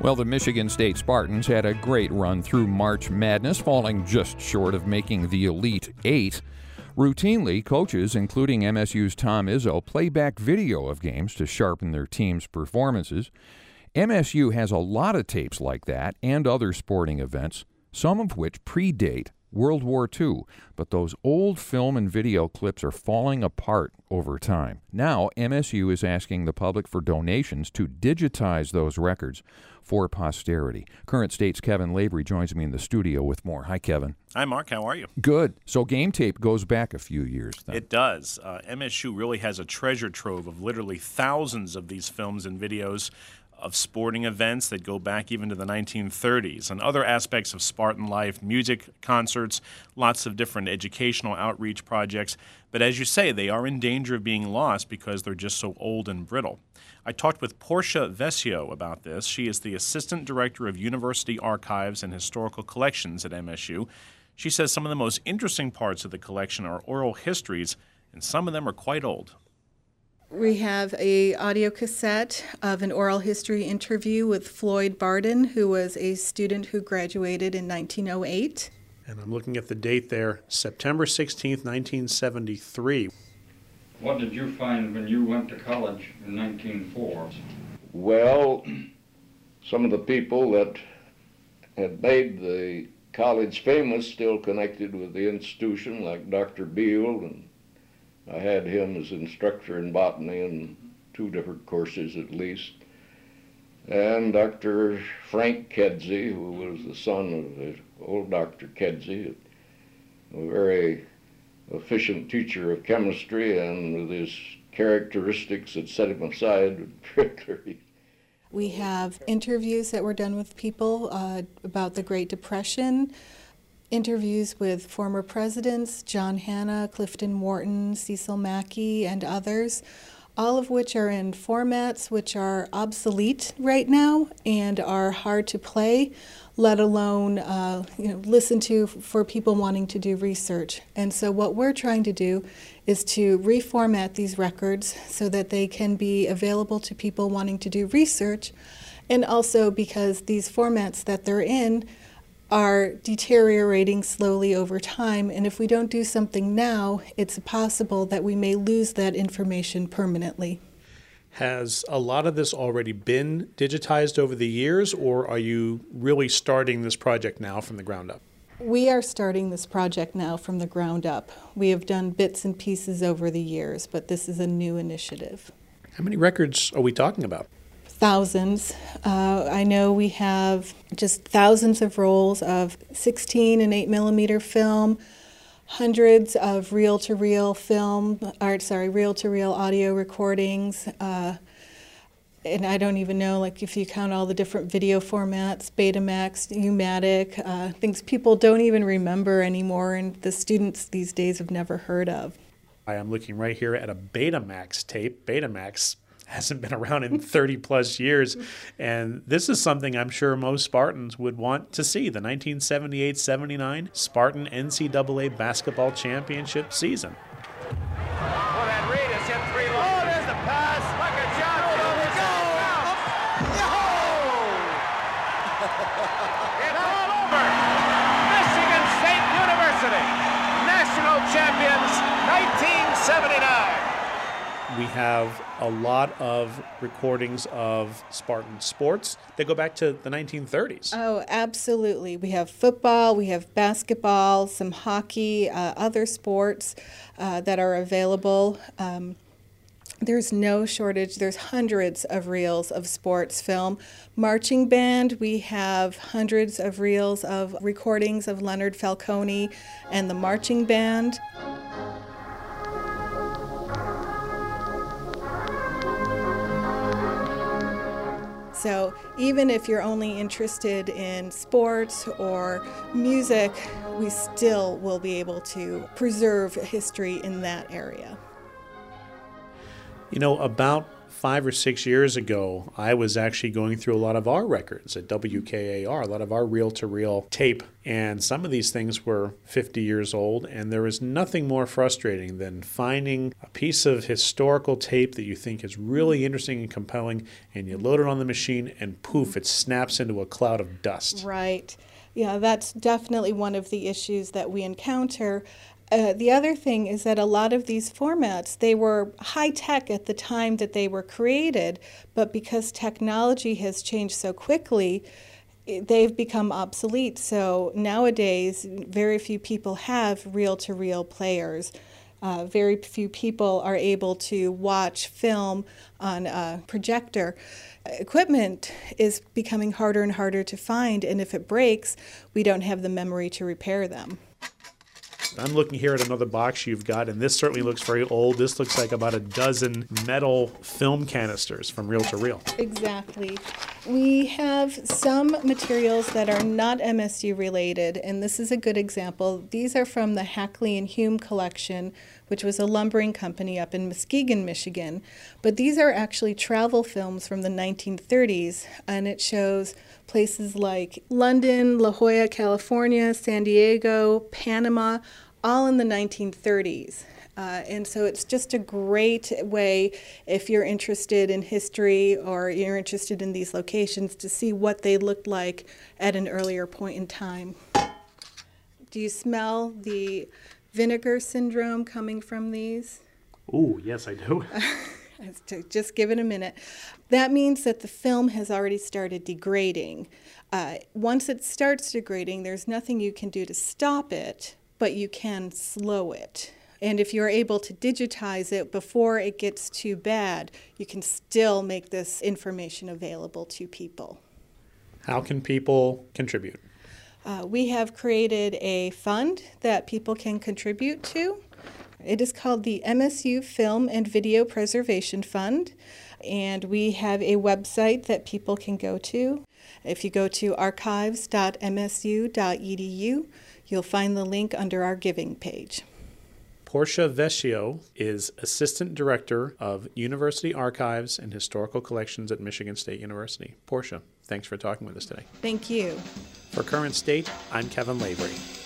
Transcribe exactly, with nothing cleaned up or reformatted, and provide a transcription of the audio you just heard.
Well, the Michigan State Spartans had a great run through March Madness, falling just short of making the Elite Eight. Routinely, coaches, including M S U's Tom Izzo, play back video of games to sharpen their team's performances. M S U has a lot of tapes like that and other sporting events, some of which predate World War Two, but those old film and video clips are falling apart over time. Now, M S U is asking the public for donations to digitize those records for posterity. Current State's Kevin Lavery joins me in the studio with more. Hi, Kevin. Hi, Mark. How are you? Good. So game tape goes back a few years then. It does. Uh, M S U really has a treasure trove of literally thousands of these films and videos of sporting events that go back even to the nineteen thirties and other aspects of Spartan life, music, concerts, lots of different educational outreach projects. But as you say, they are in danger of being lost because they're just so old and brittle. I talked with Portia Vescio about this. She is the Assistant Director of University Archives and Historical Collections at M S U. She says some of the most interesting parts of the collection are oral histories, and some of them are quite old. We have a audio cassette of an oral history interview with Floyd Barden, who was a student who graduated in nineteen oh eight. And I'm looking at the date there, September sixteenth, nineteen seventy-three. What did you find when you went to college in nineteen oh four? Well, some of the people that had made the college famous still connected with the institution, like Doctor Beale, and I had him as instructor in botany in two different courses at least. And Doctor Frank Kedzie, who was the son of the old Doctor Kedzie, a very efficient teacher of chemistry, and with his characteristics that set him aside. We have interviews that were done with people uh, about the Great Depression, interviews with former presidents, John Hanna, Clifton Wharton, Cecil Mackey, and others, all of which are in formats which are obsolete right now and are hard to play, let alone uh, you know, listen to for people wanting to do research. And so what we're trying to do is to reformat these records so that they can be available to people wanting to do research, and also because these formats that they're in are deteriorating slowly over time, and if we don't do something now, it's possible that we may lose that information permanently. Has a lot of this already been digitized over the years, or are you really starting this project now from the ground up? We are starting this project now from the ground up. We have done bits and pieces over the years, but this is a new initiative. How many records are we talking about? Thousands. Uh, I know we have just thousands of rolls of sixteen and eight millimeter film, hundreds of reel-to-reel film, or sorry, reel-to-reel audio recordings, uh, and I don't even know, like, if you count all the different video formats, Betamax, U-matic, uh, things people don't even remember anymore, and the students these days have never heard of. I am looking right here at a Betamax tape. Betamax hasn't been around in thirty plus years, and this is something I'm sure most Spartans would want to see, the nineteen seventy-eight seventy-nine Spartan N C double A basketball championship season. Oh, that Reed has hit three long. Oh, there's the pass. Like a shot. Oh, let's go. It's all over. Michigan State University, national champions, nineteen seventy-nine. We have a lot of recordings of Spartan sports that go back to the nineteen thirties. Oh, absolutely. We have football, we have basketball, some hockey, uh, other sports uh, that are available. Um, there's no shortage. There's hundreds of reels of sports film. Marching band, we have hundreds of reels of recordings of Leonard Falcone and the marching band. So even if you're only interested in sports or music, we still will be able to preserve history in that area. You know, about five or six years ago, I was actually going through a lot of our records at W K A R, a lot of our reel-to-reel tape, and some of these things were fifty years old, and there is nothing more frustrating than finding a piece of historical tape that you think is really interesting and compelling, and you load it on the machine, and poof, it snaps into a cloud of dust. Right. Yeah, that's definitely one of the issues that we encounter. Uh, the other thing is that a lot of these formats, they were high-tech at the time that they were created, but because technology has changed so quickly, they've become obsolete. So nowadays, very few people have reel-to-reel players. Uh, very few people are able to watch film on a projector. Equipment is becoming harder and harder to find, and if it breaks, we don't have the memory to repair them. I'm looking here at another box you've got, and this certainly looks very old. This looks like about a dozen metal film canisters from reel to reel. Exactly. We have some materials that are not M S U related, and this is a good example. These are from the Hackley and Hume collection, which was a lumbering company up in Muskegon, Michigan. But these are actually travel films from the nineteen thirties, and it shows places like London, La Jolla, California, San Diego, Panama, all in the nineteen thirties. Uh, and so it's just a great way, if you're interested in history or you're interested in these locations, to see what they looked like at an earlier point in time. Do you smell the vinegar syndrome coming from these? Oh, yes, I do. Just give it a minute. That means that the film has already started degrading. Uh, once it starts degrading, there's nothing you can do to stop it, but you can slow it. And if you're able to digitize it before it gets too bad, you can still make this information available to people. How can people contribute? Uh, we have created a fund that people can contribute to. It is called the M S U Film and Video Preservation Fund, and we have a website that people can go to. If you go to archives dot m s u dot e d u, you'll find the link under our giving page. Portia Vecchio is Assistant Director of University Archives and Historical Collections at Michigan State University. Portia, thanks for talking with us today. Thank you. For Current State, I'm Kevin Lavery.